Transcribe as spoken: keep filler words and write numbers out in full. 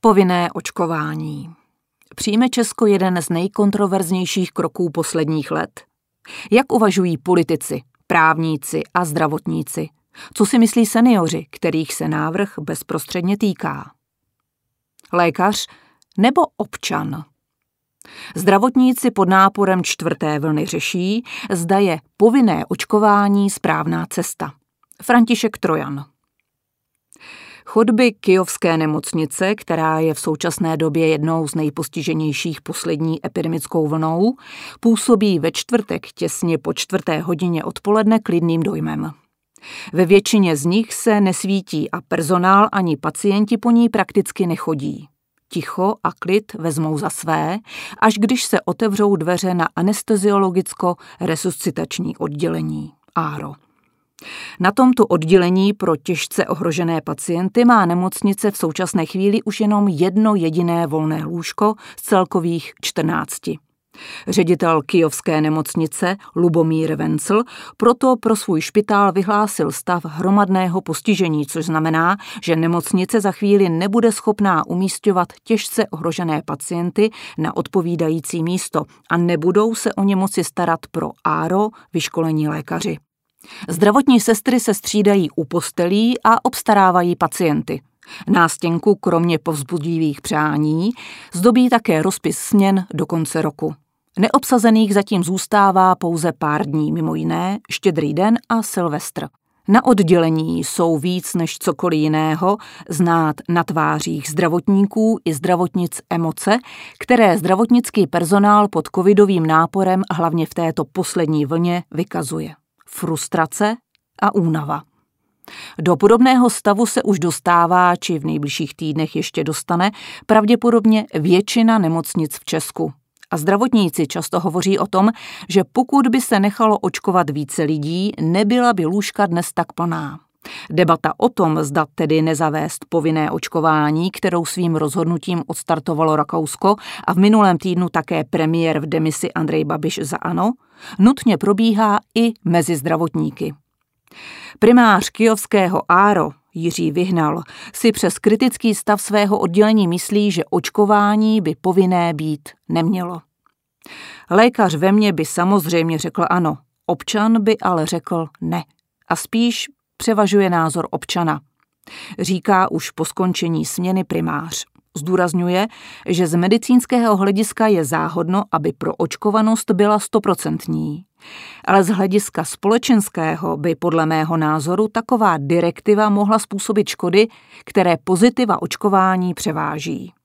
Povinné očkování. Přijme Česko jeden z nejkontroverznějších kroků posledních let? Jak uvažují politici, právníci a zdravotníci? Co si myslí seniori, kterých se návrh bezprostředně týká? Lékař nebo občan? Zdravotníci pod náporem čtvrté vlny řeší, zda je povinné očkování správná cesta. František Trojan. Chodby Kyjovské nemocnice, která je v současné době jednou z nejpostiženějších poslední epidemickou vlnou, působí ve čtvrtek těsně po čtvrté hodině odpoledne klidným dojmem. Ve většině z nich se nesvítí a personál ani pacienti po ní prakticky nechodí. Ticho a klid vezmou za své, až když se otevřou dveře na anesteziologicko-resuscitační oddělení á er o. Na tomto oddělení pro těžce ohrožené pacienty má nemocnice v současné chvíli už jenom jedno jediné volné lůžko z celkových čtrnácti. Ředitel Kyjovské nemocnice Lubomír Vencl proto pro svůj špitál vyhlásil stav hromadného postižení, což znamená, že nemocnice za chvíli nebude schopná umísťovat těžce ohrožené pacienty na odpovídající místo a nebudou se o ně moci starat pro á er o vyškolení lékaři. Zdravotní sestry se střídají u postelí a obstarávají pacienty. Nástěnku kromě povzbudivých přání zdobí také rozpis směn do konce roku. Neobsazených zatím zůstává pouze pár dní, mimo jiné Štědrý den a Silvestr. Na oddělení jsou víc než cokoliv jiného znát na tvářích zdravotníků i zdravotnic emoce, které zdravotnický personál pod covidovým náporem hlavně v této poslední vlně vykazuje. Frustrace a únava. Do podobného stavu se už dostává, či v nejbližších týdnech ještě dostane, pravděpodobně většina nemocnic v Česku. A zdravotníci často hovoří o tom, že pokud by se nechalo očkovat více lidí, nebyla by lůžka dnes tak plná. Debata o tom, zda tedy nezavést povinné očkování, kterou svým rozhodnutím odstartovalo Rakousko a v minulém týdnu také premiér v demisi Andrej Babiš za ANO, nutně probíhá i mezi zdravotníky. Primář kyjovského á er o Jiří Vyhnal si přes kritický stav svého oddělení myslí, že očkování by povinné být nemělo. Lékař ve mně by samozřejmě řekl ano, občan by ale řekl ne. A spíš převažuje názor občana. Říká už po skončení směny primář. Zdůrazňuje, že z medicínského hlediska je záhodno, aby proočkovanost byla stoprocentní. Ale z hlediska společenského by podle mého názoru taková direktiva mohla způsobit škody, které pozitiva očkování převáží.